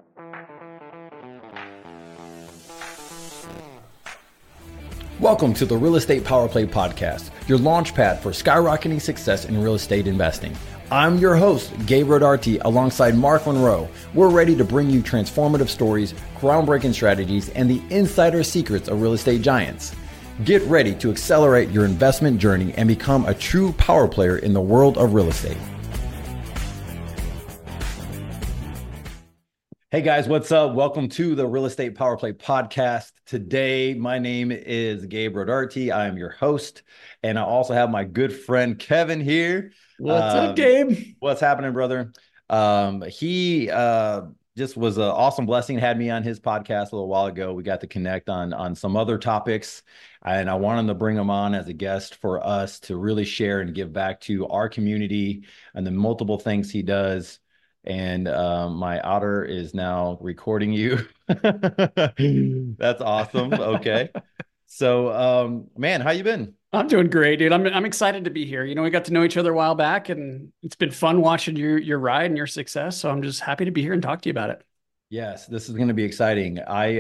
Welcome to the Real Estate Power Play Podcast, your launch pad for skyrocketing success in real estate investing. I'm your host, Gabe Rodarte, alongside Mark Monroe. We're ready to bring you transformative stories, groundbreaking strategies, and the insider secrets of real estate giants. Get ready to accelerate your investment journey and become a true power player in the world of real estate. Hey guys, what's up? Welcome to the Real Estate Power Play Podcast. Today, my name is Gabe Rodarte. I am your host, and I also have my good friend Kevin here. What's up, Gabe? What's happening, brother? He just was an awesome blessing. Had me on his podcast a little while ago. We got to connect on some other topics, and I wanted to bring him on as a guest for us to really share and give back to our community and the multiple things he does. And my otter is now recording you. That's awesome. Okay. So, man, how you been? I'm doing great, dude. I'm excited to be here. You know, we got to know each other a while back, and it's been fun watching your ride and your success. So I'm just happy to be here and talk to you about it. Yes, this is going to be exciting.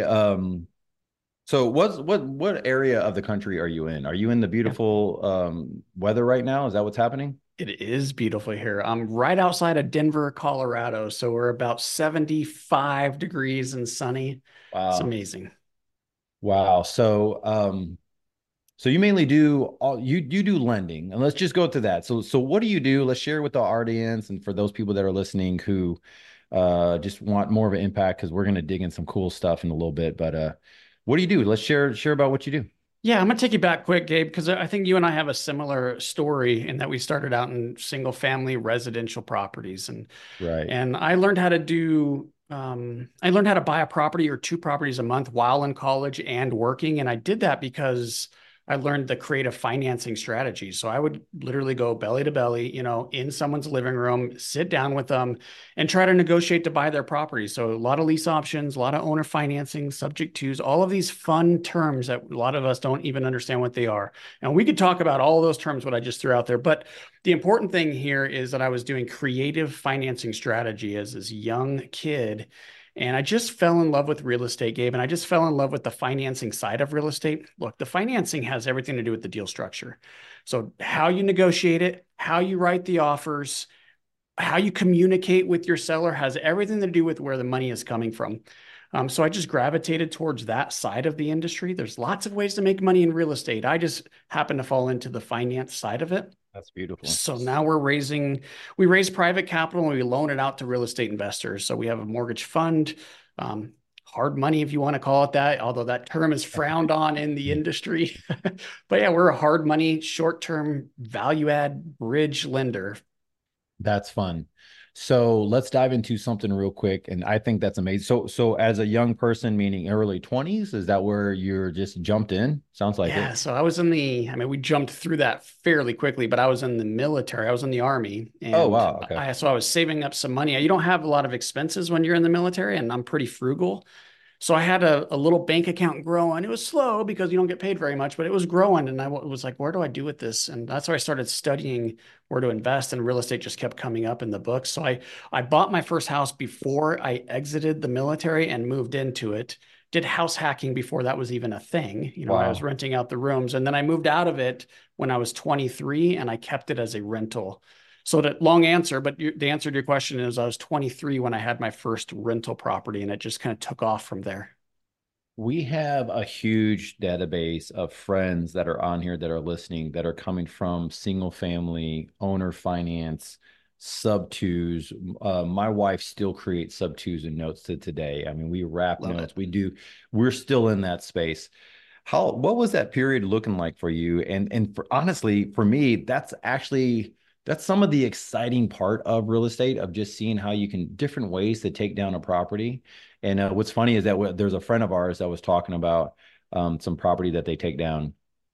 So what area of the country are you in? Are you in the beautiful weather right now? Is that what's happening? It is beautiful here. I'm right outside of Denver, Colorado. So we're about 75 degrees and sunny. Wow. It's amazing. Wow. So you mainly do you do lending, and let's just go to that. So what do you do? Let's share with the audience and for those people that are listening who just want more of an impact, because we're going to dig in some cool stuff in a little bit. But what do you do? Let's share about what you do. Yeah, I'm going to take you back quick, Gabe, because I think you and I have a similar story in that we started out in single family residential properties. Right. And I learned how to I learned how to buy a property or two properties a month while in college and working. And I did that because I learned the creative financing strategy. So I would literally go belly to belly, you know, in someone's living room, sit down with them and try to negotiate to buy their property. So a lot of lease options, a lot of owner financing, subject tos, all of these fun terms that a lot of us don't even understand what they are. And we could talk about all of those terms, what I just threw out there. But the important thing here is that I was doing creative financing strategy as this young kid. And I just fell in love with real estate, Gabe, and I just fell in love with the financing side of real estate. Look, the financing has everything to do with the deal structure. So how you negotiate it, how you write the offers, how you communicate with your seller has everything to do with where the money is coming from. So I just gravitated towards that side of the industry. There's lots of ways to make money in real estate. I just happen to fall into the finance side of it. That's beautiful. So now we raise private capital and we loan it out to real estate investors. So we have a mortgage fund, hard money, if you want to call it that, although that term is frowned on in the industry. But yeah, we're a hard money, short-term value add bridge lender. That's fun. So let's dive into something real quick. And I think that's amazing. So as a young person, meaning early 20s, is that where you're just jumped in? Sounds like Yeah, it. so I was we jumped through that fairly quickly, but I was in the military. I was in the Army. Oh, And wow. Okay. I was saving up some money. You don't have a lot of expenses when you're in the military, and I'm pretty frugal. So I had a little bank account growing. It was slow because you don't get paid very much, but it was growing. And I was like, where do I do with this? And that's where I started studying where to invest. And real estate just kept coming up in the books. So I bought my first house before I exited the military and moved into it. Did house hacking before that was even a thing. You know, Wow. I was renting out the rooms. And then I moved out of it when I was 23 and I kept it as a rental. So that long answer, but the answer to your question is I was 23 when I had my first rental property, and it just kind of took off from there. We have a huge database of friends that are on here that are listening that are coming from single family, owner finance, sub twos. My wife still creates sub twos and notes to today. I mean, we wrap Love notes. it. We're still in that space. What was that period looking like for you? And honestly, for me, that's some of the exciting part of real estate, of just seeing how you can different ways to take down a property. And what's funny is that there's a friend of ours that was talking about some property that they take down.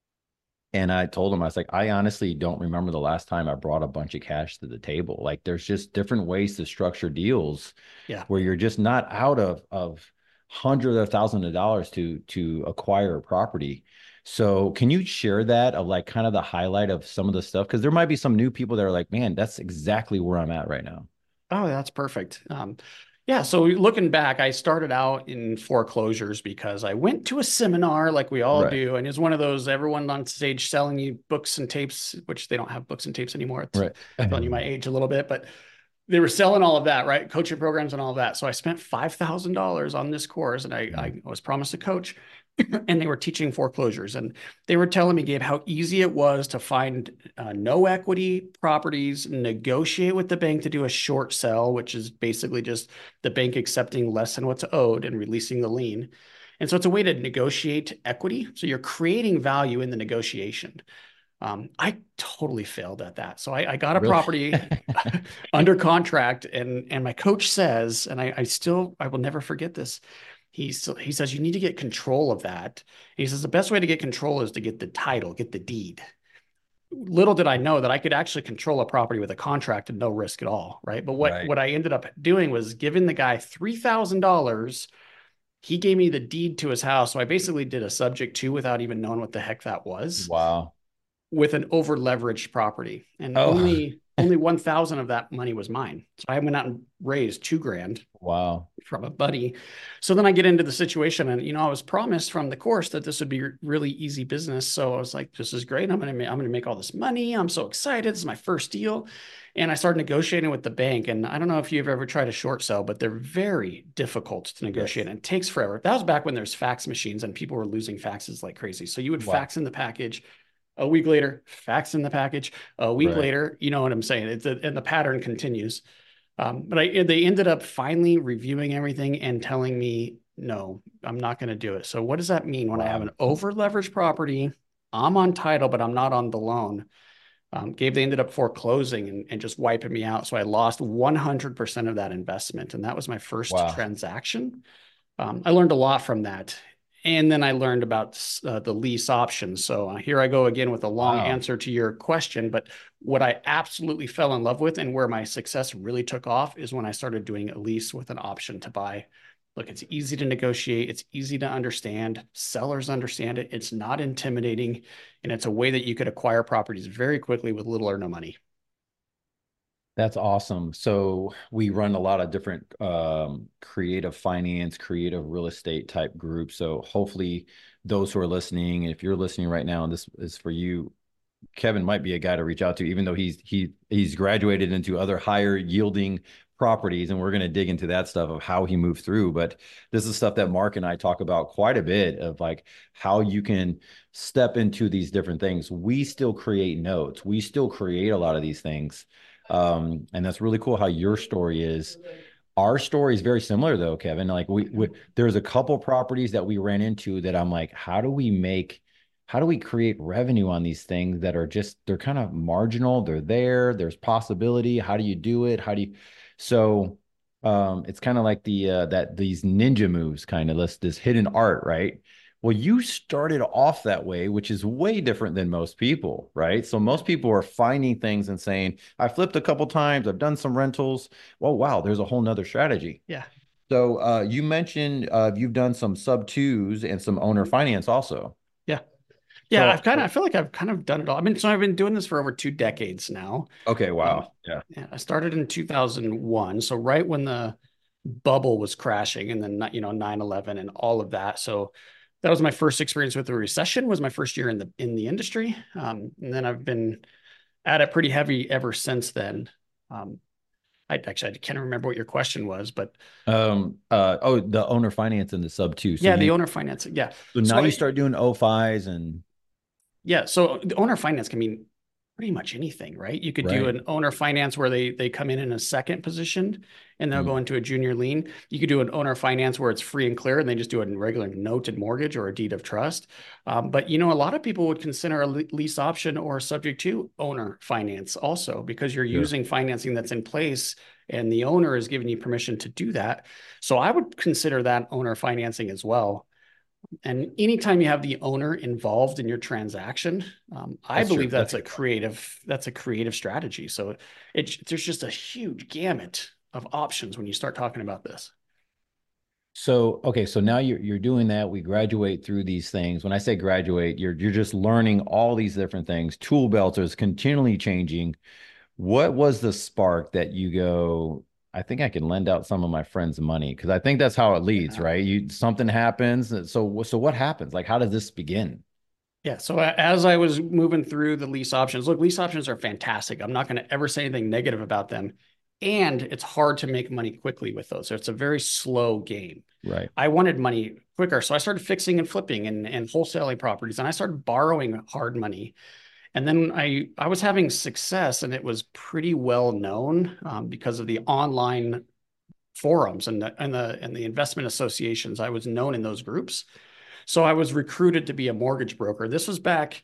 And I told him, I was like, I honestly don't remember the last time I brought a bunch of cash to the table. Like, there's just different ways to structure deals Yeah. where you're just not out of hundreds of thousands of dollars to acquire a property. So can you share that, of like kind of the highlight of some of the stuff? Because there might be some new people that are like, man, that's exactly where I'm at right now. Oh, that's perfect. Yeah, so looking back, I started out in foreclosures because I went to a seminar like we all Right. do, and it's one of those everyone on stage selling you books and tapes, which they don't have books and tapes anymore. It's Right. telling you my age a little bit, but they were selling all of that, right? Coaching programs and all of that. So I spent $5,000 on this course, and I was promised a coach, and they were teaching foreclosures, and they were telling me, Gabe, how easy it was to find no equity properties, negotiate with the bank to do a short sell, which is basically just the bank accepting less than what's owed and releasing the lien. And so it's a way to negotiate equity. So you're creating value in the negotiation. I totally failed at that. So I got a Really? property under contract, and my coach says, and I will never forget this. He says you need to get control of that. And he says the best way to get control is to get the title, get the deed. Little did I know that I could actually control a property with a contract and no risk at all, right? But what Right. what I ended up doing was giving the guy $3,000. He gave me the deed to his house, so I basically did a subject to without even knowing what the heck that was, Wow. with an over leveraged property, and Oh, only 1,000 of that money was mine. So I went out and raised 2 grand wow. from a buddy. So then I get into the situation, and I was promised from the course that this would be really easy business. So I was like, this is great. I'm gonna make all this money. I'm so excited. This is my first deal. And I started negotiating with the bank. And I don't know if you've ever tried a short sell, but they're very difficult to negotiate, Yes. and it takes forever. That was back when there's fax machines and people were losing faxes like crazy. So you would Wow. fax in the package. A week later, fax in the package. A week Right. later, you know what I'm saying? And the pattern continues. But they ended up finally reviewing everything and telling me, no, I'm not going to do it. So what does that mean when I have Wow. an over leveraged property? I'm on title, but I'm not on the loan. Gabe, they ended up foreclosing and just wiping me out. So I lost 100% of that investment. And that was my first Wow. transaction. I learned a lot from that. And then I learned about the lease options. So here I go again with a long Wow. answer to your question. But what I absolutely fell in love with and where my success really took off is when I started doing a lease with an option to buy. Look, it's easy to negotiate. It's easy to understand. Sellers understand it. It's not intimidating. And it's a way that you could acquire properties very quickly with little or no money. That's awesome. So we run a lot of different creative finance, creative real estate type groups. So hopefully those who are listening, if you're listening right now, and this is for you, Kevin might be a guy to reach out to, even though he's graduated into other higher yielding properties, and we're going to dig into that stuff of how he moved through. But this is stuff that Mark and I talk about quite a bit of like how you can step into these different things. We still create notes, we still create a lot of these things, and that's really cool how your story is. Our story is very similar though, Kevin. Like there's a couple properties that we ran into that I'm like, how do we create revenue on these things that are just they're kind of marginal, they're there's possibility, how do you do it, so it's kind of like that these ninja moves kind of this hidden art, right? Well, you started off that way, which is way different than most people, right? So most people are finding things and saying, I flipped a couple times, I've done some rentals. Well, wow, there's a whole nother strategy. Yeah. So you mentioned you've done some sub twos and some owner finance also. Yeah. Yeah. So, I feel like I've kind of done it all. I mean, so I've been doing this for over 2 decades now. okay, Um, wow. Yeah. yeah, I started in 2001. So right when the bubble was crashing, and then, 9/11 and all of that. So that was my first experience with the recession, was my first year in the industry. And then I've been at it pretty heavy ever since then. Um, I can't remember what your question was, but Oh, the owner finance and the sub two. So yeah, the you, owner financing. Yeah. so now So you start doing O5s and yeah, so the owner finance can mean pretty much anything, right? You could do right. an owner finance where they come in a second position and they'll Mm, go into a junior lien. You could do an owner finance where it's free and clear and they just do a regular note and mortgage or a deed of trust. But a lot of people would consider a lease option or subject to owner finance also, because you're sure. using financing that's in place and the owner is giving you permission to do that. So I would consider that owner financing as well. And anytime you have the owner involved in your transaction, I That's believe true. That's that's a a good one. creative strategy. So there's just a huge gamut of options when you start talking about this. So, okay, so now you're doing that. We graduate through these things. When I say graduate, you're just learning all these different things. Tool belt is continually changing. What was the spark that you go, I think I can lend out some of my friends money because I think that's how it leads, Yeah. right? You something happens. So what happens? Like, how does this begin? Yeah. So as I was moving through the lease options, look, lease options are fantastic. I'm not going to ever say anything negative about them. And it's hard to make money quickly with those. So it's a very slow game. Right. I wanted money quicker. So I started fixing and flipping and wholesaling properties. And I started borrowing hard money. And then I was having success, and it was pretty well known because of the online forums and the investment associations. I was known in those groups. So I was recruited to be a mortgage broker. This was back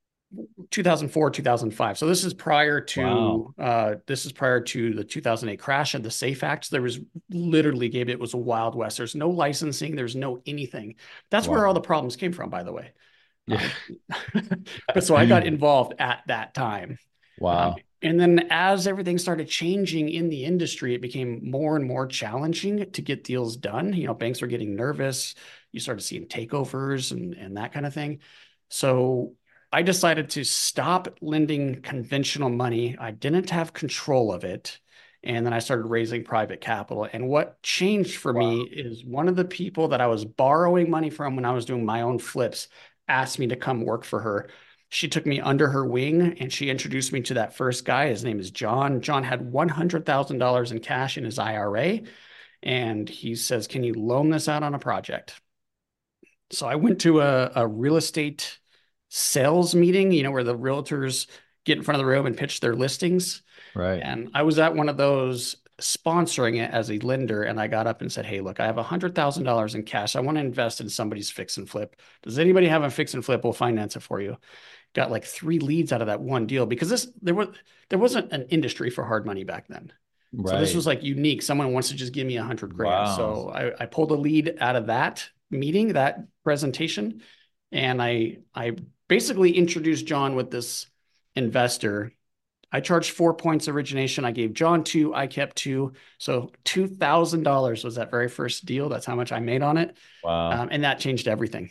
2004, 2005. So Wow. this is prior to the 2008 crash and the SAFE Act. There was literally, Gabe, it was a wild west. There's no licensing, there's no anything. That's where all Wow. the problems came from, by the way. Yeah. Um, but so I got involved at that time. Wow. And then as everything started changing in the industry, it became more and more challenging to get deals done. You know, banks were getting nervous. You started seeing takeovers and that kind of thing. So I decided to stop lending conventional money. I didn't have control of it. And then I started raising private capital. And what changed for me Wow. is one of the people that I was borrowing money from when I was doing my own flips asked me to come work for her. She took me under her wing and she introduced me to that first guy. His name is John. John had $100,000 in cash in his IRA. And he says, "Can you loan this out on a project?" So I went to a real estate sales meeting, you know, where the realtors get in front of the room and pitch their listings. Right. And I was at one of those sponsoring it as a lender. And I got up and said, "Hey, look, I have $100,000 in cash. I want to invest in somebody's fix and flip. Does anybody have a fix and flip? We'll finance it for you." Got like 3 leads out of that one deal because there wasn't an industry for hard money back then. So this Right. was like unique. Someone wants to just give me 100 grand. Wow. So I pulled a lead out of that meeting, that presentation, and I basically introduced John with this investor. I charged 4 points origination. I gave John two. I kept two. So $2,000 was that very first deal. That's how much I made on it, Wow. and that changed everything.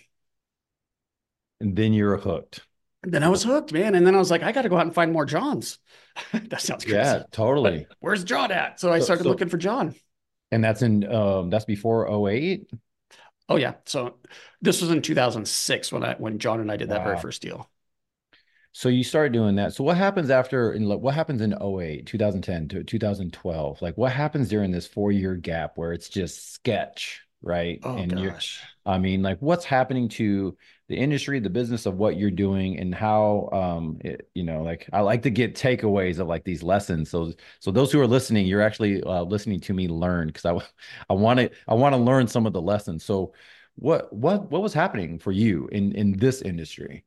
And then you're hooked. Then I was hooked, man. And then I was like, I got to go out and find more Johns. That sounds Yeah, crazy, but totally. where's John at? So I So, started so, looking for John. and that's before '08. Oh yeah. So this was in 2006 when John and I did that very Wow. first deal. So you start doing that. So what happens after what happens in '08, 2010 to 2012? Like what happens during this 4 year gap where it's just sketch, right? Oh And you're, gosh. I mean, like what's happening to the industry, the business of what you're doing and how like I like to get takeaways of like these lessons. So those who are listening, you're actually listening to me learn because I want to learn some of the lessons. So what was happening for you in this industry?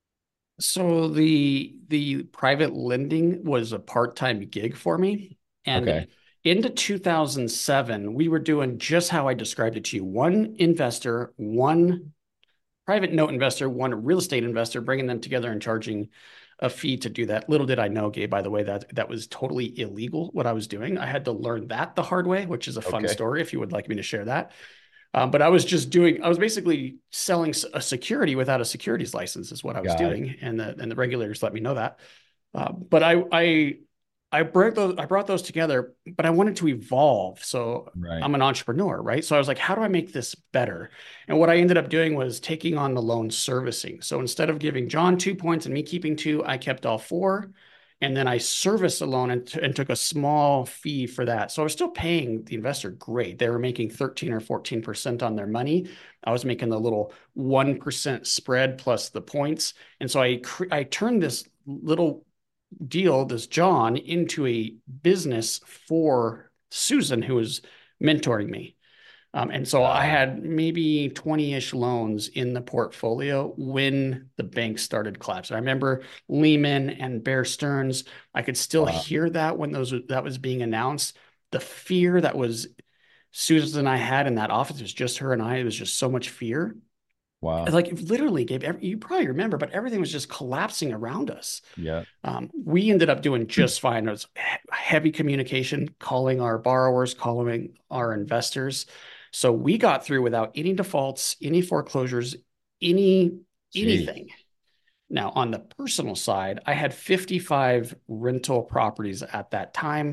So the private lending was a part-time gig for me. Okay. And into 2007, we were doing just how I described it to you. One investor, one private note investor, one real estate investor, bringing them together and charging a fee to do that. Little did I know, Gabe, by the way, that was totally illegal what I was doing. I had to learn that the hard way, which is a fun Okay. story if you would like me to share that. But I was basically selling a security without a securities license, is what I was Got it. doing, and the regulators let me know that. But I brought those together, but I wanted to evolve. So Right. I'm an entrepreneur, right? So I was like, how do I make this better? And what I ended up doing was taking on the loan servicing. So instead of giving John 2 points and me keeping two, I kept all four. And then I serviced the loan and took a small fee for that. So I was still paying the investor great. They were making 13 or 14% on their money. I was making the little 1% spread plus the points. And so I turned this little deal, this John, into a business for Susan, who was mentoring me. And so I Got it. had maybe 20-ish loans in the portfolio when the bank started collapsing. I remember Lehman and Bear Stearns. I could still Wow. hear that when that was being announced. The fear that was Susan and I had in that office, it was just her and I. It was just so much fear. Wow. Like literally, Gabe, you probably remember, but everything was just collapsing around us. Yeah. We ended up doing just fine. It was heavy communication, calling our borrowers, calling our investors. So we got through without any defaults, any foreclosures, any Jeez. anything. Now, on the personal side, I had 55 rental properties at that time.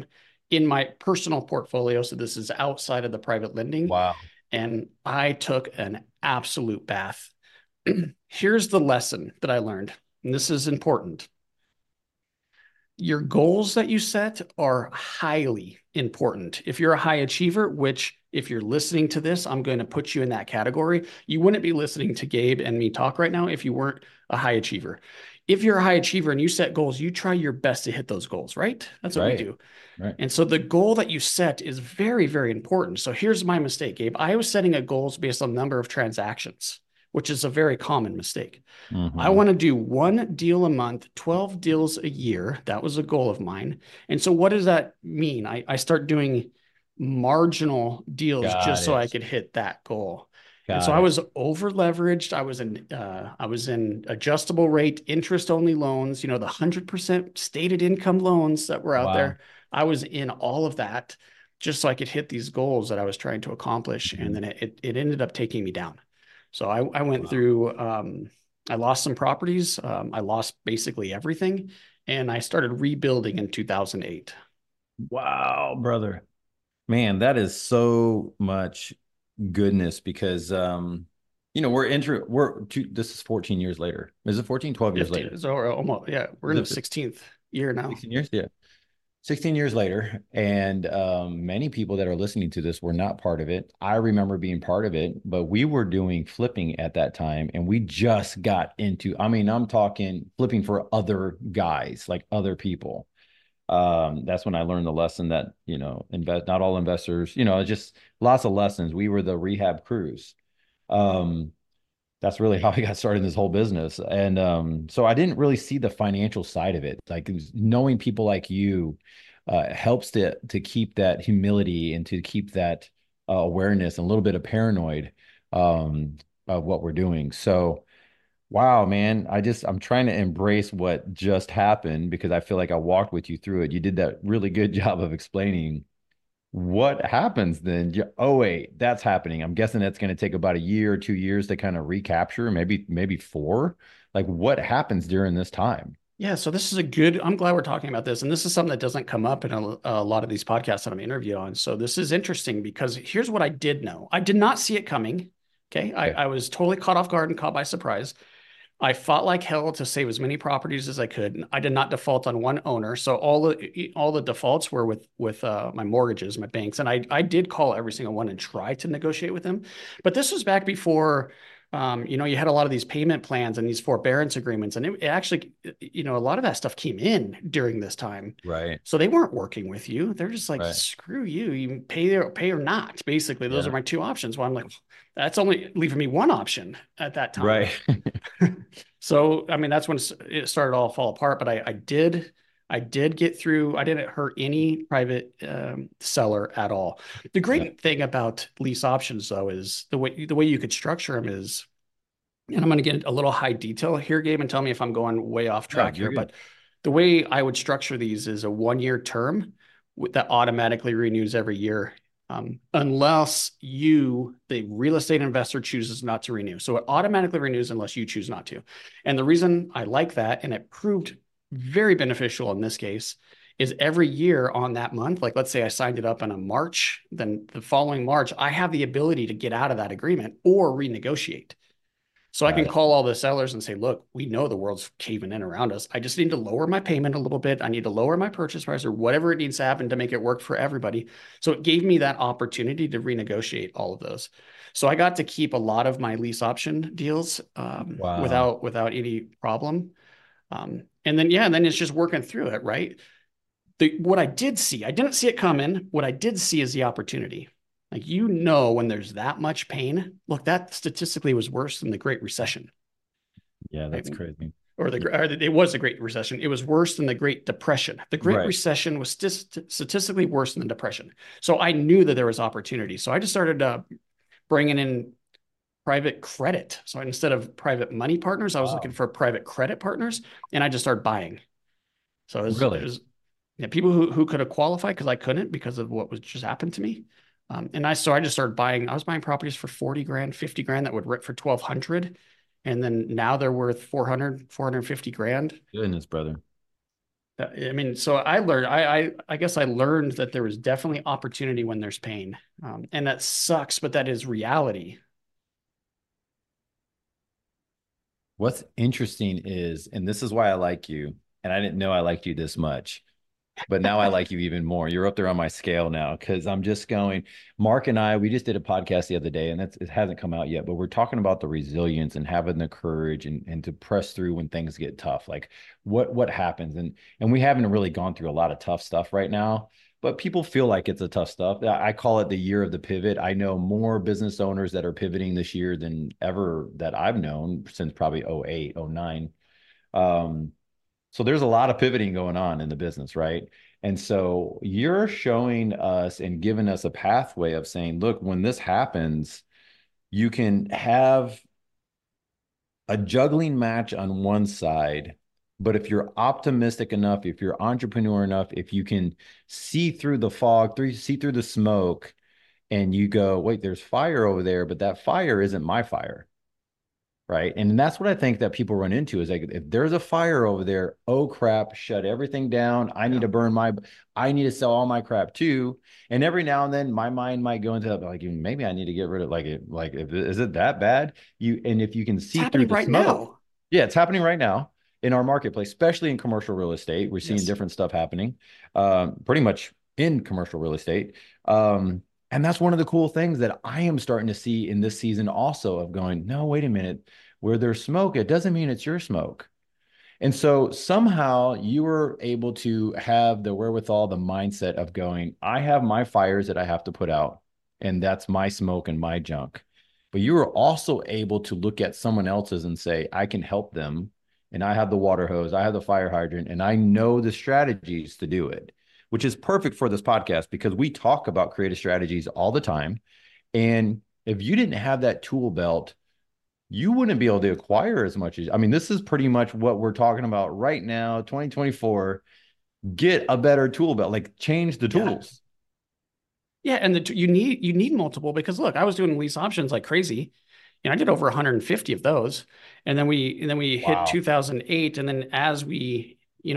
in my personal portfolio. So this is outside of the private lending. Wow. And I took an absolute bath. Here's the lesson that I learned, and this is important. Your goals that you set are highly important. If you're a high achiever, which if you're listening to this, I'm going to put you in that category. You wouldn't be listening to Gabe and me talk right now if you weren't a high achiever. If you're a high achiever and you set goals, you try your best to hit those goals, right? That's what we Right. do. Right. And so the goal that you set is very, very important. So here's my mistake, Gabe. I was setting a goals based on number of transactions, which is a very common mistake. I Hmm. want to do one deal a month, 12 deals a year. That was a goal of mine. And so what does that mean? I start doing marginal deals just Got so I it. could hit that goal. And so Got I it. was over leveraged. I was in adjustable rate interest only loans, the 100% stated income loans that were out Wow. there. I was in all of that just so I could hit these goals that I was trying to accomplish. And Mhm. then it ended up taking me down. So I went Wow. through, I lost some properties. I lost basically everything. And I started rebuilding in 2008. Wow, brother. Man, that is so much goodness because this is 14 years later. Is it 14, 12 years 15. later? So we're almost, yeah, we're Is in the it 16th year now. 16 years? Yeah. 16 years later, and many people that are listening to this were not part of it. I remember being part of it, but we were doing flipping at that time, and we just got into, I mean, I'm talking flipping for other guys, like other people. That's when I learned the lesson that, not all investors, just lots of lessons. We were the rehab crews. Um, that's really how I got started in this whole business. And so I didn't really see the financial side of it. Like, it was knowing people like you helps to keep that humility and to keep that awareness and a little bit of paranoid of what we're doing. So wow, man, I'm trying to embrace what just happened because I feel like I walked with you through it. You did that really good job of explaining what happens then. Oh, wait, that's happening. I'm guessing that's going to take about a year or 2 years to kind of recapture, maybe four. Like, what happens during this time? Yeah, so this is I'm glad we're talking about this. And this is something that doesn't come up in a lot of these podcasts that I'm interviewed on. So this is interesting because here's what I did know. I did not see it coming. Okay. I, Okay. I was totally caught off guard and caught by surprise. I fought like hell to save as many properties as I could. I did not default on one owner, so all the defaults were with my mortgages, my banks, and I did call every single one and try to negotiate with them. But this was back before, you had a lot of these payment plans and these forbearance agreements, and it actually, a lot of that stuff came in during this time. Right. So they weren't working with you. They're just like, Right. screw you. You pay or not. Basically, those are Yeah. my two options. Well, I'm like, that's only leaving me one option at that time. Right. So, I mean, that's when it started all fall apart. But I did get through. I didn't hurt any private seller at all. The Yeah. great thing about lease options, though, is the way you could structure them is, and I'm going to get a little high detail here, Gabe, and tell me if I'm going way off No, track you're here. good. But the way I would structure these is a 1 year term that automatically renews every year, unless the real estate investor, chooses not to renew. So it automatically renews unless you choose not to. And the reason I like that, and it proved very beneficial in this case, is every year on that month, like let's say I signed it up in a March, then the following March, I have the ability to get out of that agreement or renegotiate. So I can Got it. call all the sellers and say, look, we know the world's caving in around us. I just need to lower my payment a little bit. I need to lower my purchase price or whatever it needs to happen to make it work for everybody. So it gave me that opportunity to renegotiate all of those. So I got to keep a lot of my lease option deals Wow. without any problem. And then it's just working through it, right? What I did see, I didn't see it coming. What I did see is the opportunity. Like, when there's that much pain, look, that statistically was worse than the Great Recession, Yeah, right? that's crazy. Yeah. It was the Great Recession. It was worse than the Great Depression. The Great Right. Recession was statistically worse than the Depression. So I knew that there was opportunity. So I just started bringing in private credit. So instead of private money partners, I was looking Wow. for private credit partners, and I just started buying. So it Really? was yeah, people who could have qualified because I couldn't because of what was just happened to me. I just started buying. I was buying properties for 40 grand, 50 grand that would rip for 1,200. And then now they're worth 400, 450 grand. Goodness, brother. I mean, so I learned, I guess I learned that there was definitely opportunity when there's pain. And that sucks, but that is reality. What's interesting is, and this is why I like you, and I didn't know I liked you this much, but now I like you even more. You're up there on my scale now because I'm just going. Mark and I, we just did a podcast the other day, and it hasn't come out yet, but we're talking about the resilience and having the courage and to press through when things get tough. Like what happens, and we haven't really gone through a lot of tough stuff right now. But people feel like it's a tough stuff. I call it the year of the pivot. I know more business owners that are pivoting this year than ever that I've known since probably '08, '09. Um, so there's a lot of pivoting going on in the business, right? And so you're showing us and giving us a pathway of saying, look, when this happens, you can have a juggling match on one side. But if you're optimistic enough, if you're entrepreneur enough, if you can see through the fog, see through the smoke, and you go, wait, there's fire over there, but that fire isn't my fire. Right. And that's what I think that people run into is like, if there's a fire over there, oh crap, shut everything down. Yeah. I need to sell all my crap too. And every now and then my mind might go into like, maybe I need to get rid of is it that bad? And if you can It's see through happening the right smoke, now. yeah, it's happening right now in our marketplace, especially in commercial real estate. We're seeing Yes. different stuff happening, pretty much in commercial real estate. And that's one of the cool things that I am starting to see in this season also of going, no, wait a minute, where there's smoke, it doesn't mean it's your smoke. And so somehow you were able to have the wherewithal, the mindset of going, I have my fires that I have to put out, and that's my smoke and my junk. But you were also able to look at someone else's and say, I can help them. And I have the water hose, I have the fire hydrant, and I know the strategies to do it, which is perfect for this podcast because we talk about creative strategies all the time. And if you didn't have that tool belt, you wouldn't be able to acquire as much as, I mean, this is pretty much what we're talking about right now, 2024. Get a better tool belt, like change the Yeah. tools. Yeah. And you need multiple because look, I was doing lease options like crazy. I did over 150 of those. And then we hit Wow. 2008. And then as we,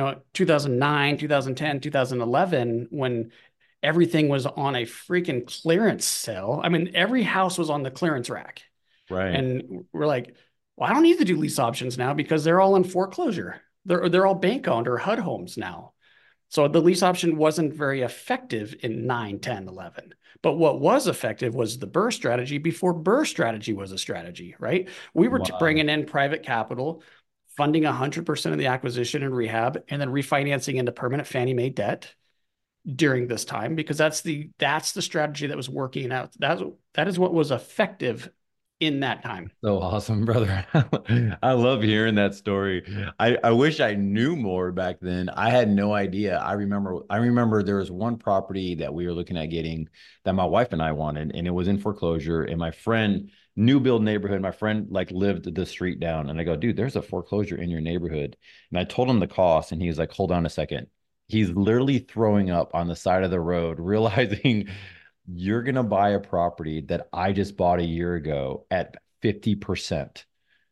2009, 2010, 2011, when everything was on a freaking clearance sale. I mean, every house was on the clearance rack. Right. And we're like, well, I don't need to do lease options now because they're all in foreclosure. They're all bank owned or HUD homes now. So the lease option wasn't very effective in 9, 10, 11. But what was effective was the BRRRR strategy before BRRRR strategy was a strategy, right? We were Wow. bringing in private capital, funding 100% of the acquisition and rehab, and then refinancing into permanent Fannie Mae debt during this time because that's the strategy that was working out. That is what was effective in that time. So awesome, brother. I love hearing that story. I wish I knew more back then. I had no idea. I remember there was one property that we were looking at getting that my wife and I wanted, and it was in foreclosure. And my friend, new build neighborhood, my friend like lived the street down. And I go, dude, there's a foreclosure in your neighborhood. And I told him the cost, and he was like, hold on a second. He's literally throwing up on the side of the road, realizing you're going to buy a property that I just bought a year ago at 50%.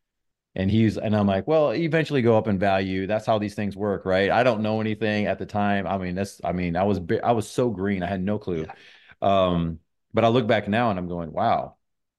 And I'm like, well, eventually go up in value. That's how these things work, right? I don't know anything at the time. I was so green. I had no clue. Yeah. Um, but I look back now and I'm going, wow.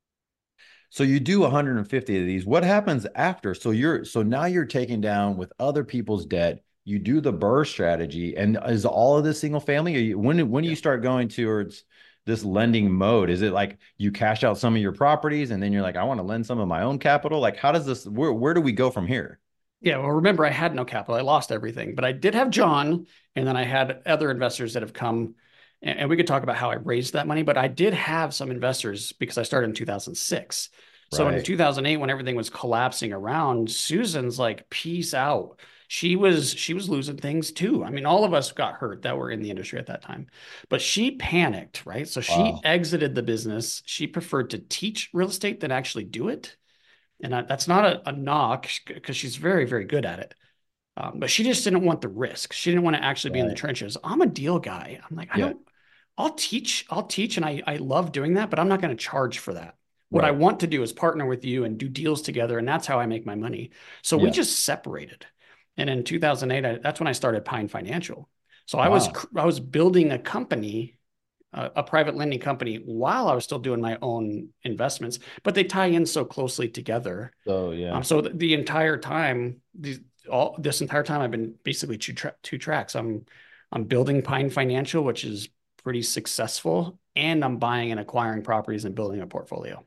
So you do 150 of these. What happens after? So now you're taking down with other people's debt. You do the BRRRR strategy, and is all of this single family? When do Yeah. you start going towards this lending mode? Is it like you cash out some of your properties and then you're like, I want to lend some of my own capital? Like, how does this? Where do we go from here? Yeah. Well, remember, I had no capital. I lost everything, but I did have John, and then I had other investors that have come, and we could talk about how I raised that money, but I did have some investors because I started in 2006. So in Right. 2008, when everything was collapsing around, Susan's like, peace out. She was losing things too. I mean, all of us got hurt that were in the industry at that time, but she panicked, right? So she Wow. exited the business. She preferred to teach real estate than actually do it. And that's not a knock because she's very, very good at it. But she just didn't want the risk. She didn't want to actually be in the Right. trenches. I'm a deal guy. I'm like, I Yeah. don't, I'll teach, and I love doing that, but I'm not going to charge for that. What I Right. want to do is partner with you and do deals together, and that's how I make my money. So we Yeah. just separated. And in 2008, that's when I started Pine Financial. So Wow. I was building a company, a private lending company, while I was still doing my own investments, but they tie in so closely together. So yeah. So the entire time, all this entire time, I've been basically two tracks. I'm building Pine Financial, which is pretty successful, and I'm buying and acquiring properties and building a portfolio.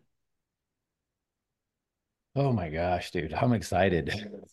Oh my gosh, dude, I'm excited.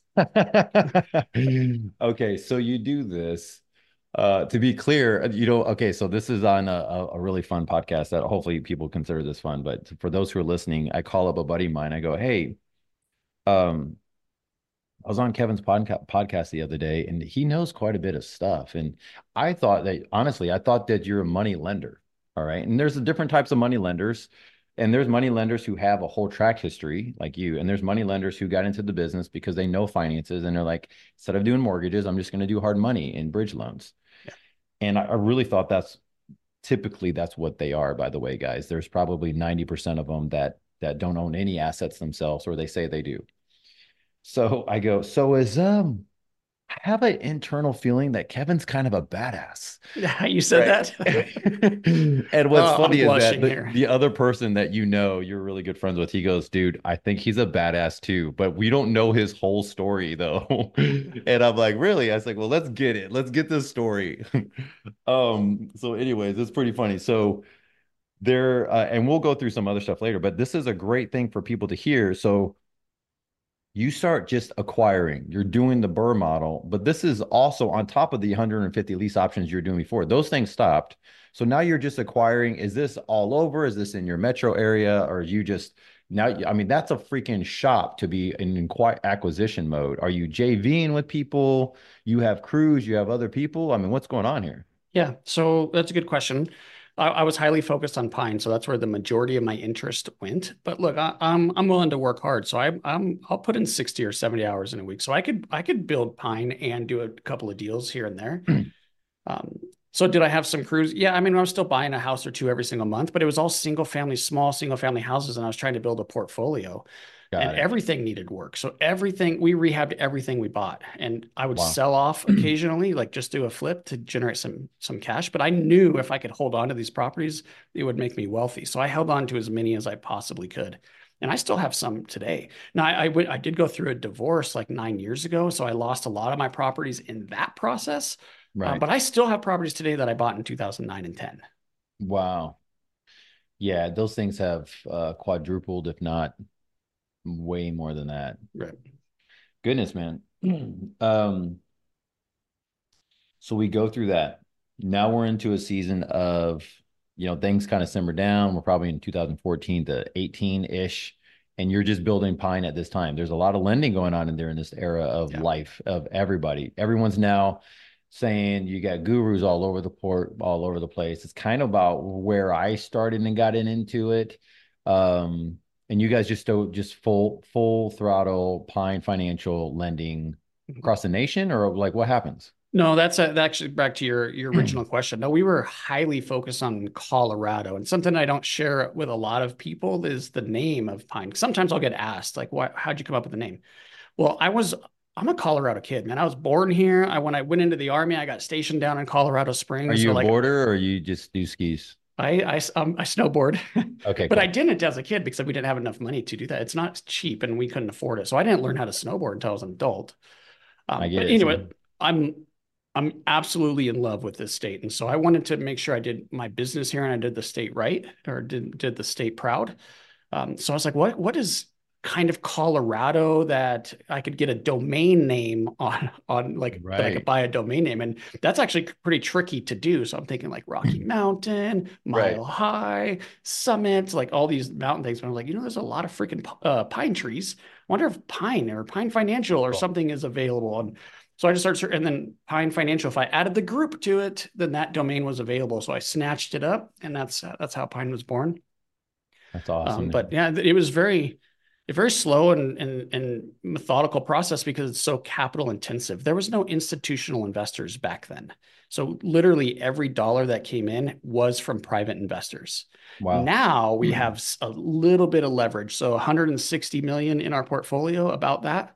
Okay, so you do this. To be clear, okay, so this is on a really fun podcast that hopefully people consider this fun. But for those who are listening, I call up a buddy of mine. I go, hey, um, I was on Kevin's podcast the other day, and he knows quite a bit of stuff. And I thought that, honestly, I thought that you're a money lender. All right. And there's different types of money lenders. And there's money lenders who have a whole track history like you. And there's money lenders who got into the business because they know finances and they're like, instead of doing mortgages, I'm just going to do hard money and bridge loans. Yeah. And I really thought that's what they are, by the way, guys. There's probably 90% of them that don't own any assets themselves, or they say they do. So I go, so I have an internal feeling that Kevin's kind of a badass. Yeah, you said Right. that. And what's I'm funny is that blushing the, here. the other person that you're really good friends with, he goes, dude, I think he's a badass too, but we don't know his whole story though. And I'm like, really? I was like, well, let's get it. Let's get this story. So anyways, it's pretty funny. So there, and we'll go through some other stuff later, but this is a great thing for people to hear. So you start just acquiring, you're doing the Burr model, but this is also on top of the 150 lease options you're doing before. Those things stopped. So now you're just acquiring. Is this all over? Is this in your metro area? Or you just now? I mean, that's a freaking shop to be in acquisition mode. Are you JVing with people? You have crews, you have other people. I mean, what's going on here? Yeah, so that's a good question. I was highly focused on Pine, so that's where the majority of my interest went. But look, I'm willing to work hard, so I'll put in 60 or 70 hours in a week. So I could build Pine and do a couple of deals here and there. Um, so did I have some crews? Yeah, I mean, I was still buying a house or two every single month, but it was all small single family houses, and I was trying to build a portfolio, and Got it. everything needed work. So everything we rehabbed everything we bought, and I would Wow. sell off occasionally, like just do a flip to generate some cash. But I knew if I could hold on to these properties, it would make me wealthy. So I held on to as many as I possibly could. And I still have some today. Now I did go through a divorce like 9 years ago, so I lost a lot of my properties in that process. Right. But I still have properties today that I bought in 2009 and 10. Wow. Yeah, those things have quadrupled, if not way more than that. Right. Goodness, man. Um, so we go through that. Now we're into a season of, things kind of simmer down. We're probably in 2014 to 18-ish, and you're just building Pine at this time. There's a lot of lending going on in there in this era of Yeah. life of everybody. Everyone's now saying you got gurus all over the port, all over the place. It's kind of about where I started and got into it. And you guys just full throttle Pine Financial lending across the nation, or like what happens? No, that's actually back to your original question. No, we were highly focused on Colorado, and something I don't share with a lot of people is the name of Pine. Sometimes I'll get asked, like, "What? How'd you come up with the name?" Well, I'm a Colorado kid, man. I was born here. When I went into the army, I got stationed down in Colorado Are Springs. you So a like, boarder or you just do skis? I snowboard, Okay, but I cool. didn't as a kid because we didn't have enough money to do that. It's not cheap, and we couldn't afford it. So I didn't learn how to snowboard until I was an adult. I get But it. anyway, See, I'm I'm absolutely in love with this state, and so I wanted to make sure I did my business here and I did the state right, or did the state proud. So I was like, what is kind of Colorado that I could get a domain name on like that I could right, buy a domain name, and that's actually pretty tricky to do. So I'm thinking like Rocky Mountain, right. Mile High, Summit, like all these mountain things. But I'm like, there's a lot of freaking pine trees. I wonder if Pine or Pine Financial or Cool. something is available. And so I just started, and then Pine Financial. If I added the group to it, then that domain was available. So I snatched it up, and that's how Pine was born. That's awesome, But man. yeah, it was a very slow and methodical process because it's so capital intensive. There was no institutional investors back then. So literally every dollar that came in was from private investors. Wow. Now we have a little bit of leverage. So 160 million in our portfolio, about that.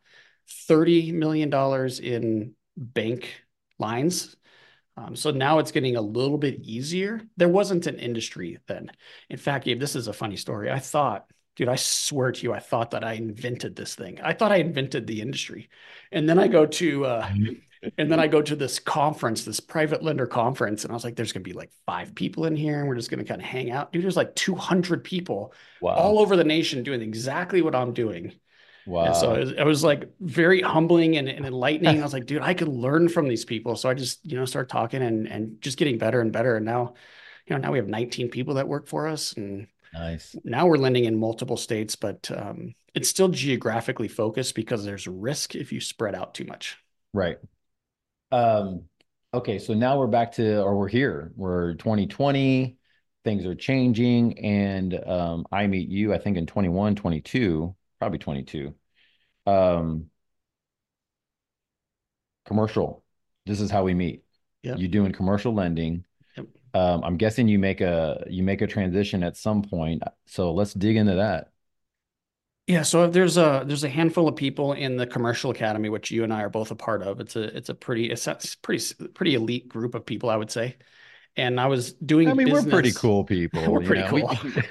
$30 million in bank lines. So now it's getting a little bit easier. There wasn't an industry then. In fact, Gabe, this is a funny story. I thought, dude, I swear to you, I thought that I invented this thing. I thought I invented the industry. And then I go to this conference, this private lender conference, and I was like, there's gonna be like 5 people in here, and we're just gonna kind of hang out. Dude, there's like 200 people all Wow. over the nation doing exactly what I'm doing. And so Wow. it was like very humbling and enlightening. I was like, dude, I could learn from these people. So I just, start talking and just getting better and better. And now, now we have 19 people that work for us. And Nice. now we're lending in multiple states, but it's still geographically focused because there's risk if you spread out too much. Right. Um, okay, so now we're back to, or we're here. We're 2020, things are changing, and I meet you, I think in 21, 22, probably 22. Um, Commercial. This is how we meet. Yep. You doing commercial lending. Yep. I'm guessing you make a transition at some point. So let's dig into that. Yeah, so there's a handful of people in the commercial academy, which you and I are both a part of. It's a pretty elite group of people, I would say. And I was I doing mean, we're pretty business. cool We're people, pretty We cool.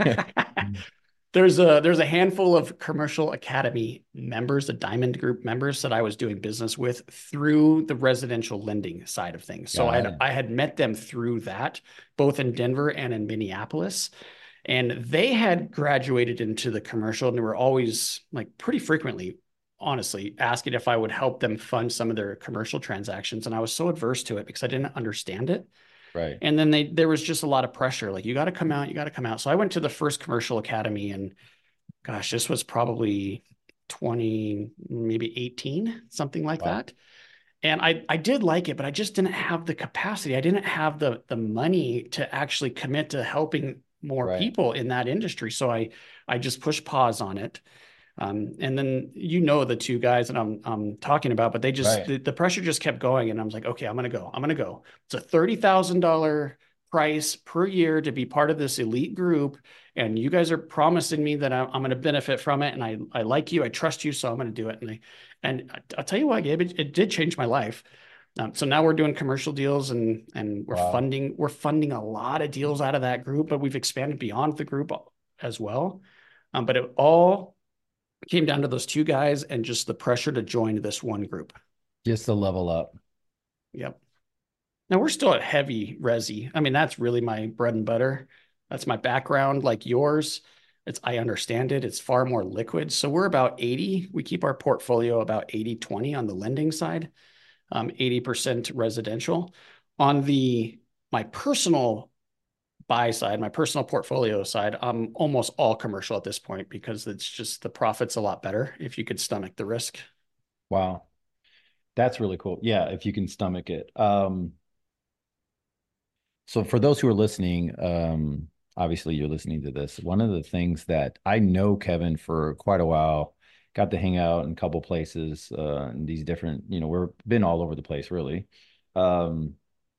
There's a handful of commercial academy members, the Diamond Group members that I was doing business with through the residential lending side of things. So got I it. I had met them through that, both in Denver and in Minneapolis. And they had graduated into the commercial and they were always like pretty frequently, honestly, asking if I would help them fund some of their commercial transactions. And I was so adverse to it because I didn't understand it. Right. And then there was just a lot of pressure. Like, you got to come out, you got to come out. So I went to the first commercial academy, and gosh, this was probably 20, maybe 18, something like Wow. that. And I did like it, but I just didn't have the capacity. I didn't have the money to actually commit to helping more Right. people in that industry. So I just pushed pause on it. And then the two guys that I'm talking about, but Right. the pressure just kept going, and I was like, okay, I'm gonna go. I'm gonna go. It's a $30,000 price per year to be part of this elite group, and you guys are promising me that I'm going to benefit from it, and I like you, I trust you, so I'm going to do it. And I'll tell you what, Gabe, it did change my life. So now we're doing commercial deals, and Wow. we're funding a lot of deals out of that group, but we've expanded beyond the group as well. But it all came down to those two guys and just the pressure to join this one group. Just to level up. Yep. Now we're still at heavy resi. I mean, that's really my bread and butter. That's my background, like yours. I understand it. It's far more liquid. So we're about 80. We keep our portfolio about 80/20 on the lending side, 80% residential. On my personal buy side, my personal portfolio side, I'm almost all commercial at this point because it's just the profit's a lot better if you could stomach the risk. Wow. That's really cool. Yeah, if you can stomach it. So for those who are listening, obviously you're listening to this. One of the things that I know Kevin for quite a while, got to hang out in a couple places, in these different, we've been all over the place really. Um,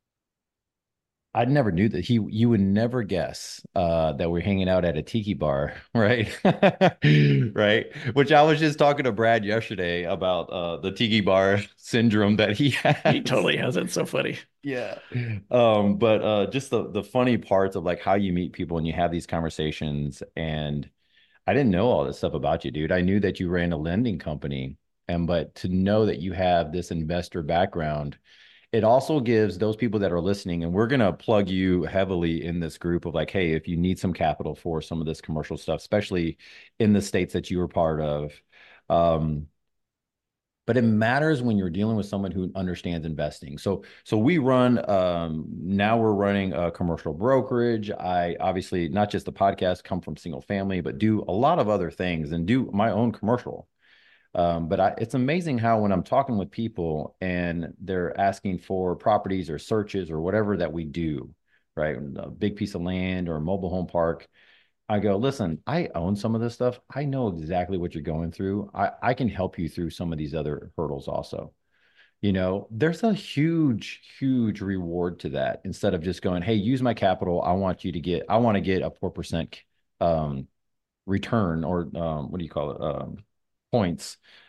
I never knew that you would never guess that we're hanging out at a tiki bar, right? Right. Which I was just talking to Brad yesterday about the tiki bar syndrome that he He has. totally has it. So funny. Yeah. But just the funny parts of like how you meet people and you have these conversations. And I didn't know all this stuff about you, dude. I knew that you ran a lending company, and but to know that you have this investor background, it also gives those people that are listening, and we're gonna plug you heavily in this group of like, hey, if you need some capital for some of this commercial stuff, especially in the states that you were part of. Um, but it matters when you're dealing with someone who understands investing. So we run now we're running a commercial brokerage. I obviously not just the podcast come from single family, but do a lot of other things and do my own commercial. It's amazing how when I'm talking with people and they're asking for properties or searches or whatever that we do, right? A big piece of land or a mobile home park, I go, listen, I own some of this stuff. I know exactly what you're going through. I can help you through some of these other hurdles also. There's a huge, huge reward to that instead of just going, hey, use my capital. I want to get a 4% return or what do you call it? Points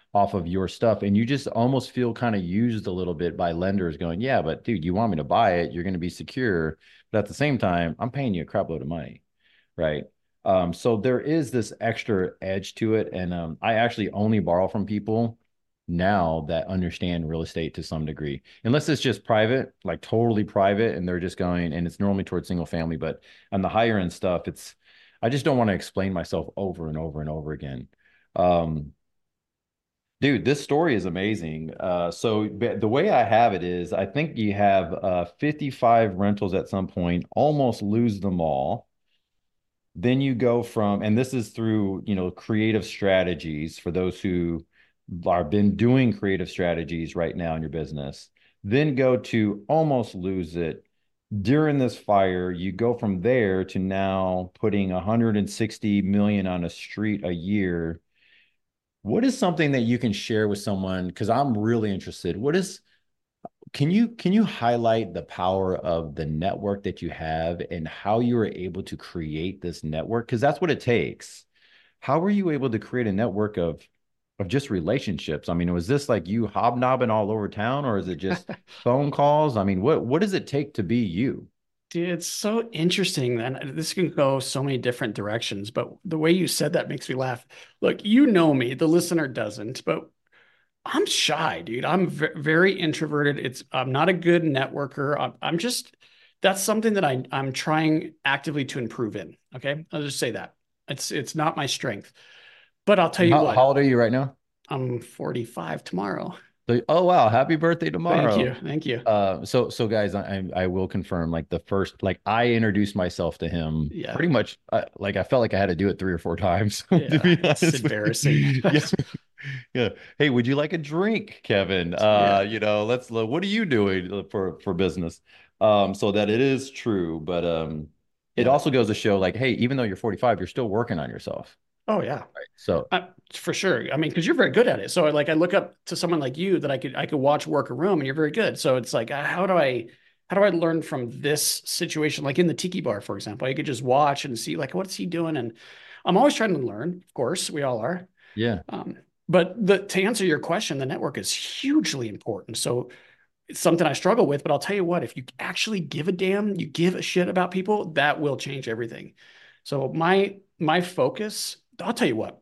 off of your stuff. And you just almost feel kind of used a little bit by lenders going, yeah, but dude, you want me to buy it. You're going to be secure. But at the same time, I'm paying you a crap load of money. Right. So there is this extra edge to it. And I actually only borrow from people now that understand real estate to some degree, unless it's just private, like totally private, and they're just going, and it's normally towards single family. But on the higher end stuff, I just don't want to explain myself over and over and over again. Um, Dude, this story is amazing. So the way I have it is, I think you have 55 rentals at some point, almost lose them all. Then you go from, and this is through, creative strategies for those who are been doing creative strategies right now in your business. Then go to almost lose it. During this fire, you go from there to now putting 160 million on a street a year. What is something that you can share with someone? Because I'm really interested. Can you highlight the power of the network that you have and how you were able to create this network? Because that's what it takes. How were you able to create a network of just relationships? I mean, was this like you hobnobbing all over town, or is it just phone calls? I mean, what does it take to be you? Dude, it's so interesting. And this can go so many different directions, but the way you said that makes me laugh. Look, you know me, the listener doesn't, but I'm shy, dude. I'm very introverted. I'm not a good networker. I'm just that's something that I'm trying actively to improve in. Okay, I'll just say that it's not my strength. But I'll tell you How what, old are you right now? I'm 45 tomorrow. So, oh wow, happy birthday Thank tomorrow. you, thank you. So guys, I will confirm, like the first, like I introduced myself to him Yeah, pretty much, like I felt like I had to do it 3 or 4 times to yeah, be it's honest with embarrassing. you. Yeah. Yeah. Hey, would you like a drink, Kevin? Yeah, What are you doing for business? So that it is true, but it yeah. also goes to show like, hey, even though you're 45, you're still working on yourself. Oh yeah. Right. So For sure. I mean, because you're very good at it. So like I look up to someone like you that I could watch work a room and you're very good. So it's like how do I learn from this situation? Like in the tiki bar, for example, I could just watch and see like what's he doing? And I'm always trying to learn, of course, we all are. yeah. Um, but to answer your question, the network is hugely important. So it's something I struggle with, but I'll tell you what, if you actually give a damn, you give a shit about people, that will change everything. So my focus, I'll tell you what,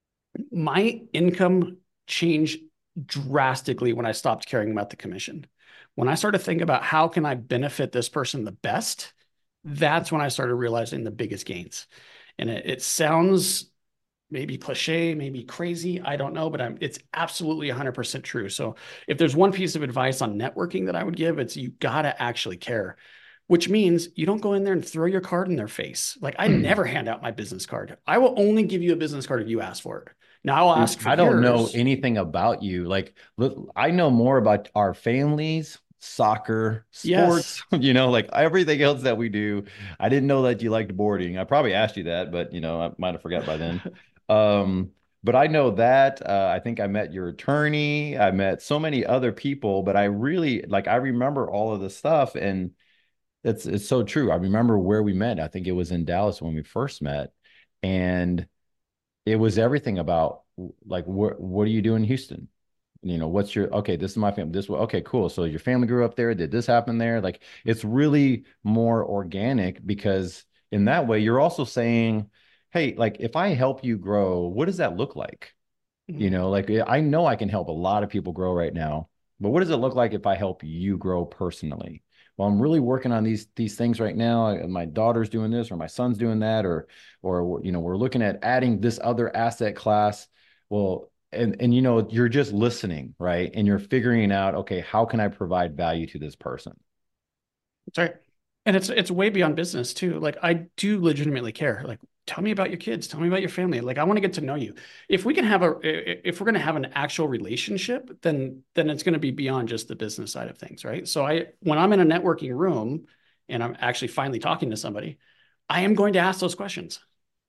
my income changed drastically when I stopped caring about the commission. When I started thinking about how can I benefit this person the best, that's when I started realizing the biggest gains. And it sounds maybe cliche, maybe crazy, I don't know, but it's absolutely 100% true. So if there's one piece of advice on networking that I would give, it's you got to actually care, which means you don't go in there and throw your card in their face. Like I never hand out my business card. I will only give you a business card if you ask for it. Now I'll Dude, ask for I don't know yours. anything about you. Like, look, I know more about our families, soccer, sports, Yes. like everything else that we do. I didn't know that you liked boarding. I probably asked you that, but I might have forgot by then. Um, but I know that. I think I met your attorney. I met so many other people, but I really like I remember all of the stuff, and it's so true. I remember where we met. I think it was in Dallas when we first met, and it was everything about like what do you do in Houston? What's your okay, this is my family. Okay, cool. So your family grew up there, did this happen there? Like it's really more organic because in that way you're also saying, hey, like if I help you grow, what does that look like? Mhm. Like I know I can help a lot of people grow right now, but what does it look like if I help you grow personally? Well, I'm really working on these things right now. My daughter's doing this, or my son's doing that, or we're looking at adding this other asset class. Well, and you're just listening, right? And you're figuring out, okay, how can I provide value to this person? That's right. And it's way beyond business too. Like I do legitimately care. Like tell me about your kids, tell me about your family. Like I want to get to know you. If we're going to have an actual relationship, then it's going to be beyond just the business side of things, right? So when I'm in a networking room and I'm actually finally talking to somebody, I am going to ask those questions.